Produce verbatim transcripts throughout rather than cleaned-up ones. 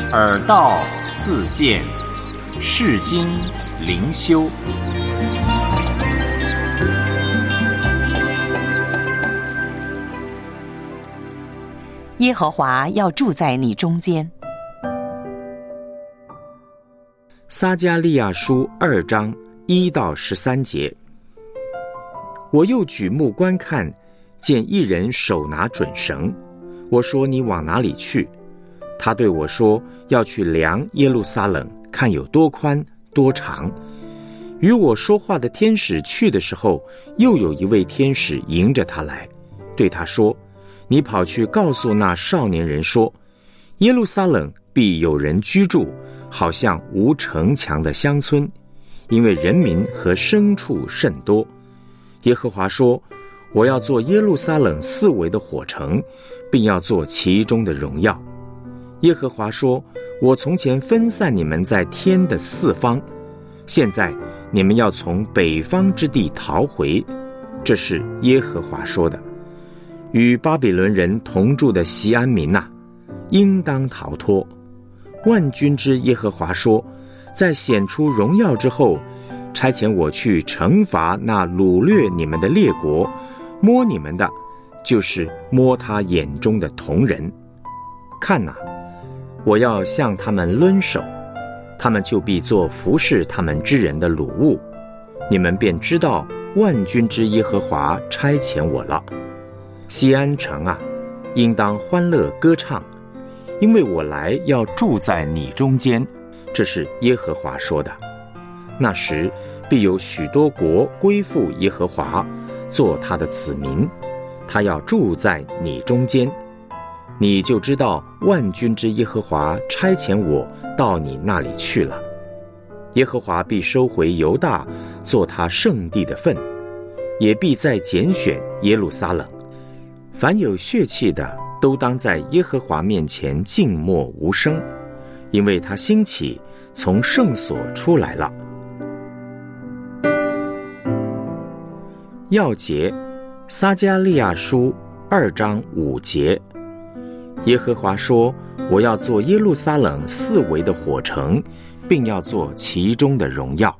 耳道自见，世经灵修。 耶和华要住在你中间。 撒迦利亚书二章一到十三节。我又举目观看，见一人手拿准绳。我说：你往哪里去？他对我说：要去量耶路撒冷，看有多宽多长。与我说话的天使去的时候，又有一位天使迎着他来，对他说：你跑去告诉那少年人说，耶路撒冷必有人居住，好像无城墙的乡村，因为人民和牲畜甚多。耶和华说：我要做耶路撒冷四围的火城，并要做其中的荣耀。耶和华说：我从前分散你们在天的四方，现在你们要从北方之地逃回。这是耶和华说的。与巴比伦人同住的锡安民啊，应当逃脱。万军之耶和华说：在显出荣耀之后，差遣我去惩罚那掳掠你们的列国，摸你们的，就是摸他眼中的瞳人。看哪，我要向他们抡手，他们就必做服侍他们之人的掳物，你们便知道万军之耶和华差遣我了。锡安城啊，应当欢乐歌唱，因为我来要住在你中间。这是耶和华说的。那时必有许多国归附耶和华，做他的子民，他要住在你中间，你就知道万军之耶和华差遣我到你那里去了。耶和华必收回犹大，做他圣地的份，也必再拣选耶路撒冷。凡有血气的，都当在耶和华面前静默无声，因为他兴起，从圣所出来了。要节，撒迦利亚书二章五节。耶和华说：我要做耶路撒冷四围的火城，并要做其中的荣耀。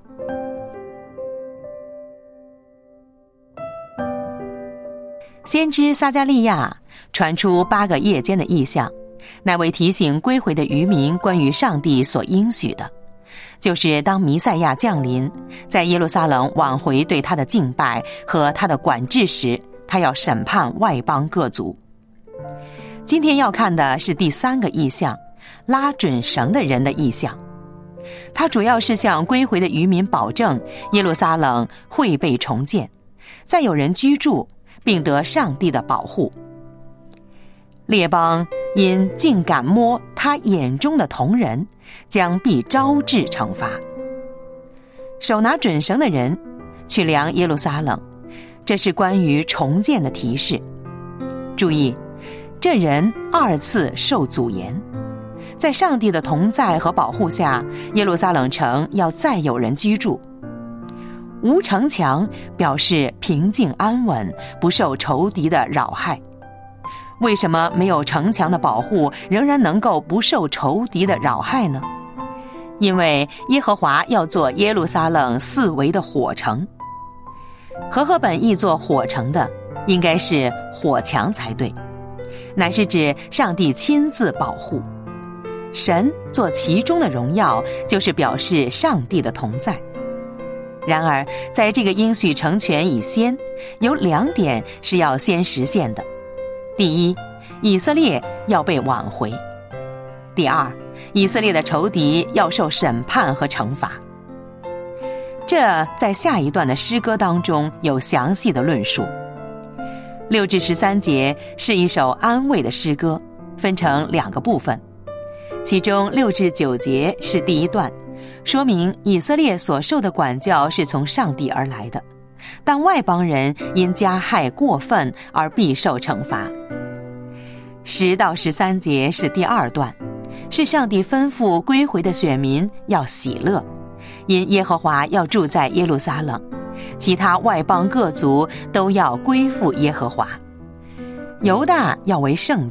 先知撒迦利亚传出八个夜间的异象，那位提醒归回的渔民关于上帝所应许的，就是当弥赛亚降临，在耶路撒冷挽回对他的敬拜和他的管制时，他要审判外邦各族。今天要看的是第三个异象，拉准绳的人的异象。他主要是向归回的渔民保证耶路撒冷会被重建，再有人居住，并得上帝的保护。列邦因竟敢摸他眼中的瞳人，将必招致惩罚。手拿准绳的人去量耶路撒冷，这是关于重建的提示。注意，这人二次受阻延，在上帝的同在和保护下，耶路撒冷城要再有人居住。无城墙表示平静安稳，不受仇敌的扰害。为什么没有城墙的保护，仍然能够不受仇敌的扰害呢？因为耶和华要做耶路撒冷四围的火城。和合本译作火城的，应该是火墙才对，乃是指上帝亲自保护。神做其中的荣耀，就是表示上帝的同在。然而在这个应许成全以先，有两点是要先实现的。第一，以色列要被挽回；第二，以色列的仇敌要受审判和惩罚。这在下一段的诗歌当中有详细的论述。六至十三节是一首安慰的诗歌，分成两个部分。其中六至九节是第一段，说明以色列所受的管教是从上帝而来的，但外邦人因加害过分而必受惩罚。十到十三节是第二段，是上帝吩咐归回的选民要喜乐，因耶和华要住在耶路撒冷，其他外邦各族都要归附耶和华。犹大要为圣地，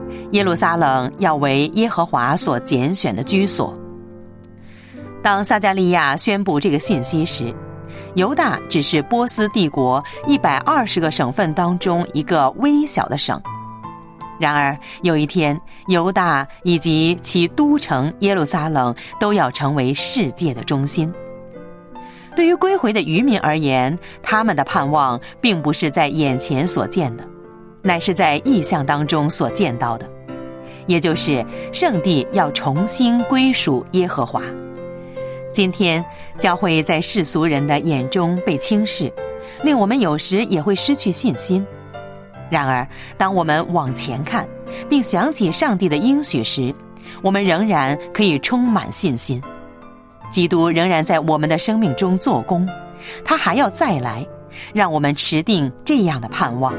耶路撒冷要为耶和华所拣选的居所。当撒迦利亚宣布这个信息时，犹大只是波斯帝国一百二十个省份当中一个微小的省。然而有一天，犹大以及其都城耶路撒冷都要成为世界的中心。对于归回的渔民而言，他们的盼望并不是在眼前所见的，乃是在异象当中所见到的，也就是圣地要重新归属耶和华。今天教会在世俗人的眼中被轻视，令我们有时也会失去信心。然而当我们往前看，并想起上帝的应许时，我们仍然可以充满信心。基督仍然在我们的生命中做工，他还要再来，让我们持定这样的盼望。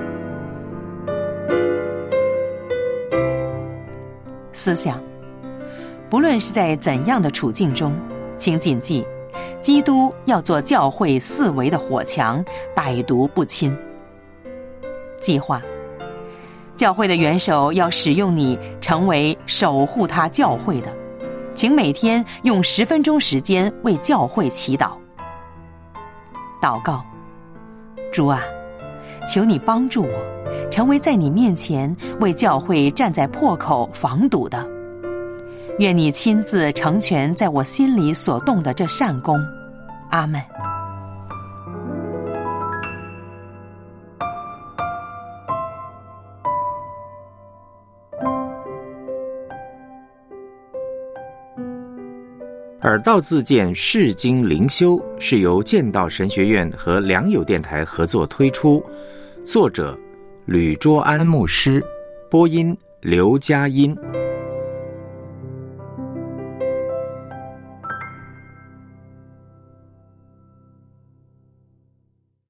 思想，不论是在怎样的处境中，请谨记，基督要做教会四围的火墙，百毒不侵。计划，教会的元首要使用你成为守护他教会的，请每天用十分钟时间为教会祈祷。祷告，主啊，求你帮助我，成为在你面前为教会站在破口防堵的。愿你亲自成全在我心里所动的这善功。阿们。 耳道自荐释经灵修是由剑道神学院和良友电台合作推出，作者吕卓安牧师，播音刘佳音。